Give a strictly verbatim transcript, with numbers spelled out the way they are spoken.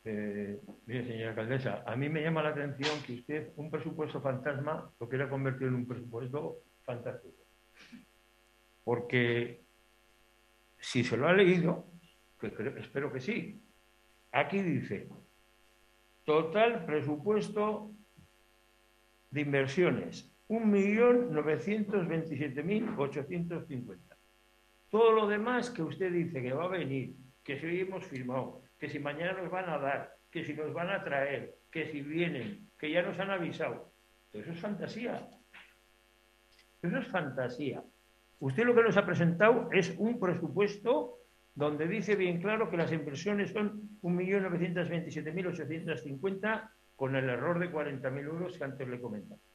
Eh, mire, señora alcaldesa, a mí me llama la atención que usted un presupuesto fantasma lo quiera convertir en un presupuesto fantástico. Porque si se lo ha leído, que creo, espero que sí, aquí dice, total presupuesto de inversiones, un millón novecientos veintisiete mil ochocientos cincuenta. Todo lo demás que usted dice que va a venir, que si hoy hemos firmado, que si mañana nos van a dar, que si nos van a traer, que si vienen, que ya nos han avisado. Todo eso es fantasía. Eso es fantasía. Usted lo que nos ha presentado es un presupuesto donde dice bien claro que las inversiones son un millón novecientos veintisiete mil ochocientos cincuenta con el error de cuarenta mil euros que antes le comentaba.